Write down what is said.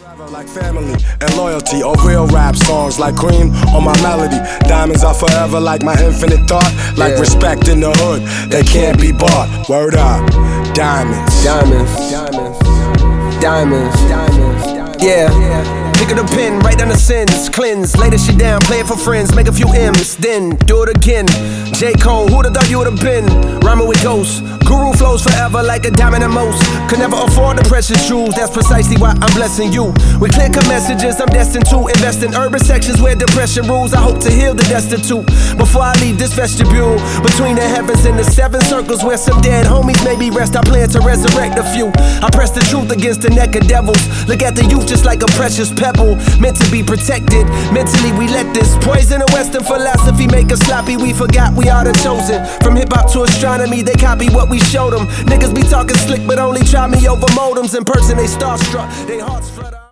Like family and loyalty, or real rap songs like cream on my melody. Diamonds are forever like my infinite thought. Like respect in the hood, they can't be bought. Word up, diamonds. Diamonds, diamonds, diamonds, diamonds. Yeah. Pick up the pen, write down the sins, cleanse, lay this shit down, play it for friends, make a few M's, then do it again. J. Cole, who'da thought you would've been? Rhyming with ghosts, guru flows forever like a diamond and most. Could never afford the precious jewels, that's precisely why I'm blessing you. With clear-cut messages, I'm destined to invest in urban sections where depression rules. I hope to heal the destitute before I leave this vestibule. Between the heavens and the seven circles where some dead homies maybe rest, I plan to resurrect a few. I press the truth against the neck of devils. Look at the youth just like a precious pebble, meant to be protected. Mentally we let this poison of Western philosophy make us sloppy. We forgot we are the chosen. From hip-hop to astronomy, they copy what we showed them. Niggas be talking slick but only try me over modems. In person they starstruck, they hearts flutter.